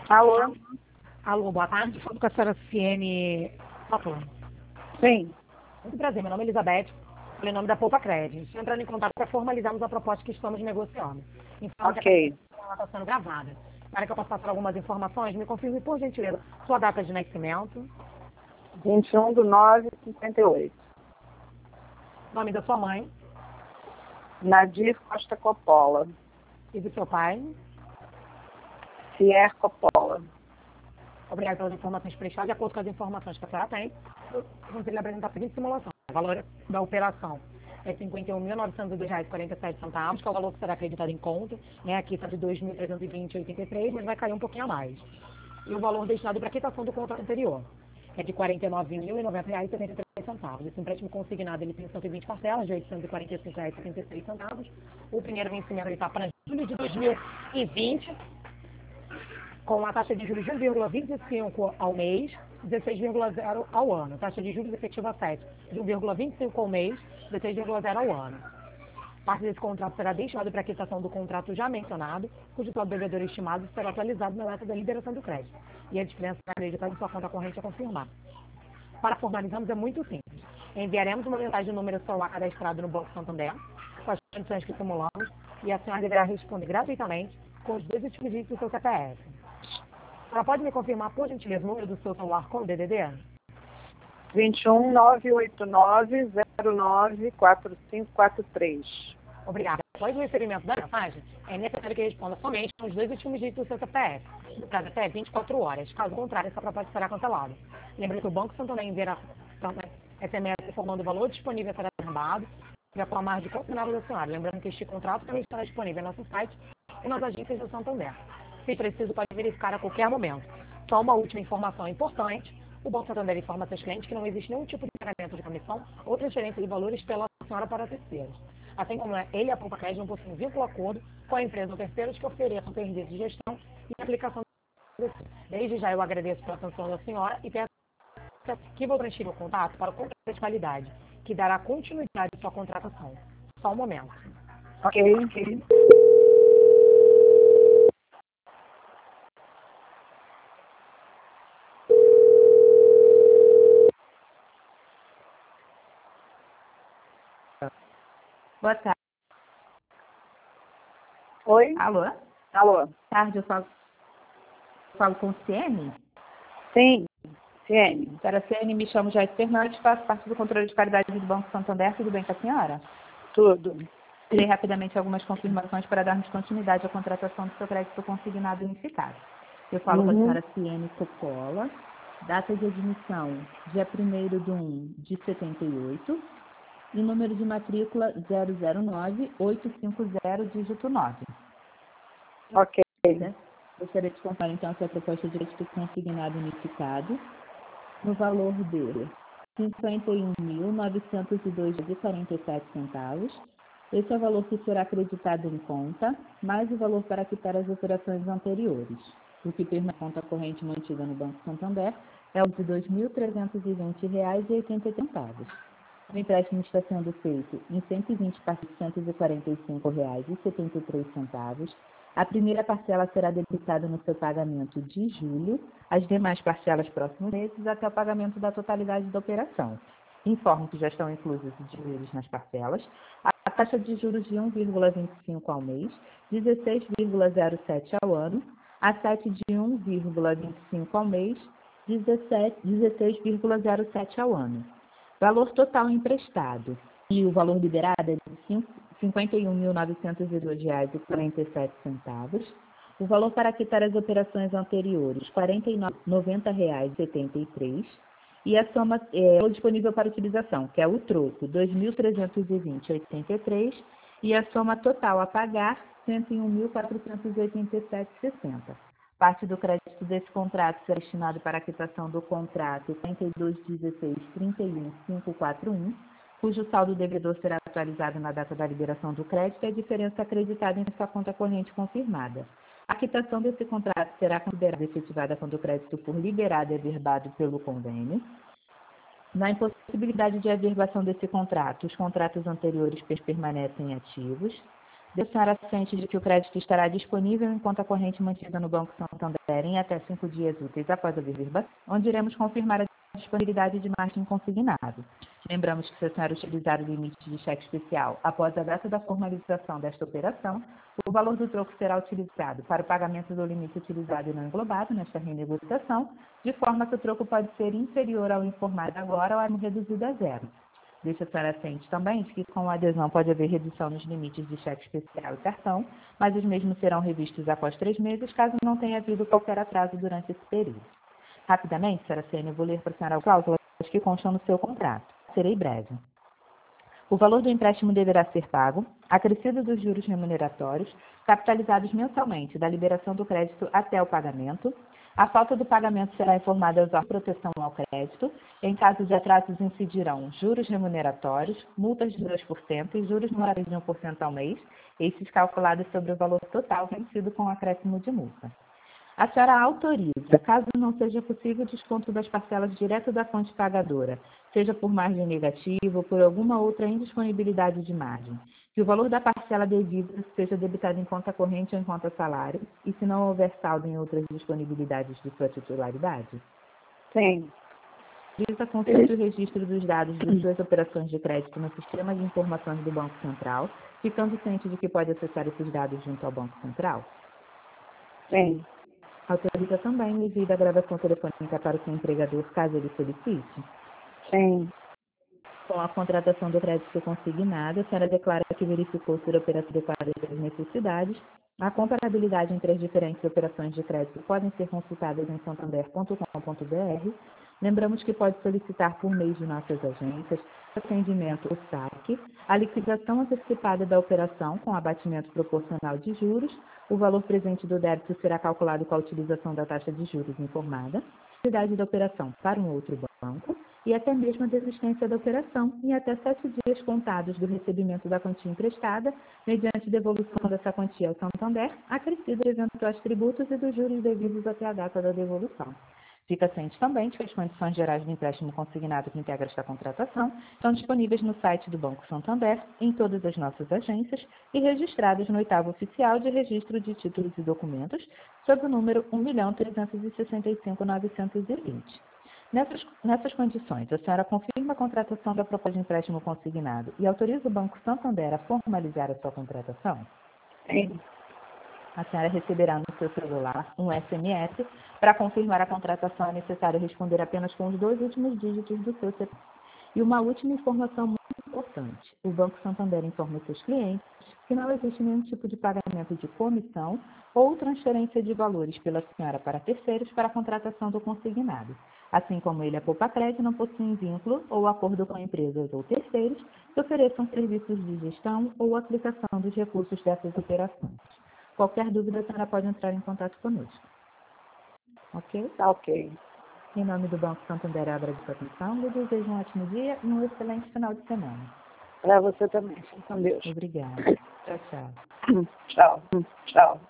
Alô? Alô, boa tarde. Falo com a senhora Ciene Coppola. Sim. Muito prazer, meu nome é Elizabeth, em nome da Poupa Crédito. Estou entrando em contato para formalizarmos a proposta que estamos negociando. Então, Ok. ela está sendo gravada. Para que eu possa passar algumas informações, me confirme, por gentileza, sua data de nascimento, 21/9/58. nome da sua mãe Nadir Costa Coppola. e do seu pai. Cier Coppola. Obrigada pelas informações prestadas. De acordo com as informações que a senhora tem, vamos lhe apresentar a seguinte simulação. O valor da operação é R$ 51.902,47, que é o valor que será acreditado em conta. Aqui está de R$ 2.320,83, mas vai cair um pouquinho a mais. E o valor destinado para a quitação do contrato anterior é de R$ 49.090,73. Esse empréstimo consignado ele tem 120 parcelas de R$ 845,76. O primeiro vencimento está para julho de 2020, com a taxa de juros de 1,25 ao mês, 16,0 ao ano. Taxa de juros efetiva 7, de 1,25 ao mês, 16,0 ao ano. Parte desse contrato será destinado para a quitação do contrato já mencionado, cujo saldo devedor estimado será atualizado na data da liberação do crédito. E a diferença será acreditada em sua conta corrente a confirmar. Para formalizarmos é muito simples. Enviaremos uma mensagem no número celular cadastrado no Banco Santander, com as condições que simulamos, e a senhora deverá responder gratuitamente com os 2 últimos dígitos do seu CPF. Ela pode me confirmar, por gentileza, o número do seu celular com o DDD? 21/989/4543. Obrigada. Após o recebimento da mensagem, é necessário que responda somente com os 2 últimos dígitos do seu CPF, no prazo até 24 horas. Caso contrário, essa proposta será cancelada. Lembre que o Banco Santander enviará SMS informando o valor disponível a ser reservado e a forma de consignado da senhora. Lembrando que este contrato também estará disponível no nosso site e nas agências do Santander. Se preciso, pode verificar a qualquer momento. Só uma última informação importante. O Banco Santander informa a seus clientes que não existe nenhum tipo de pagamento de comissão ou transferência de valores pela senhora para terceiros. Assim como ele e a Poupa Crédito não possuem vínculo acordo com a empresa ou terceiros que ofereçam serviços de gestão e aplicação de serviços. Desde já eu agradeço pela atenção da senhora e peço que vou transferir o contato para o contrato de qualidade, que dará continuidade à sua contratação. Só um momento. Ok. Boa tarde. Oi? Alô? Alô? Tarde, eu falo com o Ciene. Sim. Ciene. Senhora Ciene, me chamo Joyce Fernandes, faço parte do controle de qualidade do Banco Santander. Tudo bem com a senhora? Tudo. Terei rapidamente algumas confirmações para darmos continuidade à contratação do seu crédito consignado unificado. Eu falo com a senhora Ciene Coppola. Data de admissão, dia 1º de 1º de 78. E número de matrícula 009850, dígito 9. Ok. Gostaria de contar então essa proposta de crédito consignado unificado no valor de R$ 51.902,47. Esse é o valor que será acreditado em conta, mais o valor para quitar as operações anteriores. O que permite a conta corrente mantida no Banco Santander é o de R$ 2.320,80. O empréstimo está sendo feito em 120 parcelas de R$ 145,73. A primeira parcela será debitada no seu pagamento de julho, as demais parcelas próximos meses até o pagamento da totalidade da operação. Informo que já estão inclusos os juros nas parcelas, a taxa de juros de 1,25 ao mês, 16,07 ao ano, a 7 de 1,25 ao mês, 16,07 ao ano. Valor total emprestado e o valor liberado é de R$ 51.902,47. O valor para quitar as operações anteriores, R$ 49,90,73. E a soma disponível para utilização, que é o troco, R$ 2.320,83. E a soma total a pagar, R$ 101.487,60. Parte do crédito desse contrato será destinado para a quitação do contrato 42.16.31.541, cujo saldo devedor será atualizado na data da liberação do crédito e a diferença acreditada em sua conta corrente confirmada. A quitação desse contrato será considerada efetivada quando o crédito for liberado e averbado pelo convênio. Na impossibilidade de averbação desse contrato, os contratos anteriores permanecem ativos. Deixe a senhora ciente de que o crédito estará disponível em conta corrente mantida no Banco Santander em até 5 dias úteis após a verba, onde iremos confirmar a disponibilidade de margem consignado. Lembramos que, se a senhora utilizar o limite de cheque especial após a data da formalização desta operação, o valor do troco será utilizado para o pagamento do limite utilizado e não englobado nesta renegociação, de forma que o troco pode ser inferior ao informado agora ou reduzido a zero. Deixa a senhora ciente também de que, com a adesão, pode haver redução nos limites de cheque especial e cartão, mas os mesmos serão revistos após 3 meses, caso não tenha havido qualquer atraso durante esse período. Rapidamente, senhora Cênia, eu vou ler para a senhora as cláusulas que constam no seu contrato. Serei breve. O valor do empréstimo deverá ser pago, acrescido dos juros remuneratórios, capitalizados mensalmente da liberação do crédito até o pagamento. A falta do pagamento será informada aos órgãos de proteção ao crédito. Em caso de atrasos, incidirão juros remuneratórios, multas de 2% e juros morais de 1% ao mês, esses calculados sobre o valor total vencido com acréscimo de multa. A senhora autoriza, caso não seja possível o desconto das parcelas direto da fonte pagadora, seja por margem negativa ou por alguma outra indisponibilidade de margem, que o valor da parcela devida seja debitado em conta corrente ou em conta salário, e se não houver saldo em outras disponibilidades de sua titularidade? Sim. Autoriza consulta o registro dos dados de suas operações de crédito no sistema de informações do Banco Central, ficando ciente de que pode acessar esses dados junto ao Banco Central? Sim. Autoriza também o envio da gravação telefônica para o seu empregador, caso ele solicite? Sim. Com a contratação do crédito consignado, a senhora declara que verificou ser operação adequada às necessidades. A comparabilidade entre as diferentes operações de crédito podem ser consultadas em santander.com.br. Lembramos que pode solicitar por meio de nossas agências, atendimento ou saque, a liquidação antecipada da operação com abatimento proporcional de juros. O valor presente do débito será calculado com a utilização da taxa de juros informada, a idade da operação para um outro banco e até mesmo a desistência da operação em até 7 dias contados do recebimento da quantia emprestada, mediante devolução dessa quantia ao Santander, acrescido de eventuais tributos e dos juros devidos até a data da devolução. Fica ciente também de que as condições gerais do empréstimo consignado que integra esta contratação estão disponíveis no site do Banco Santander, em todas as nossas agências e registradas no 8º Oficial de Registro de Títulos e Documentos, sob o número 1.365.920. Nessas condições, a senhora confirma a contratação da proposta de empréstimo consignado e autoriza o Banco Santander a formalizar a sua contratação? Sim. A senhora receberá no seu celular um SMS. Para confirmar a contratação, é necessário responder apenas com os 2 últimos dígitos do seu CPF. E uma última informação muito importante. O Banco Santander informa os seus clientes que não existe nenhum tipo de pagamento de comissão ou transferência de valores pela senhora para terceiros para a contratação do consignado. Assim como ele, a Poupa Crédito não possui vínculo ou acordo com empresas ou terceiros que ofereçam serviços de gestão ou aplicação dos recursos dessas operações. Qualquer dúvida, a senhora pode entrar em contato conosco. Ok? Tá ok. Em nome do Banco Santander, agradeço a atenção, eu desejo um ótimo dia e um excelente final de semana. Para você também. Fique com Deus. Obrigada. Tchau, tchau. Tchau. Tchau.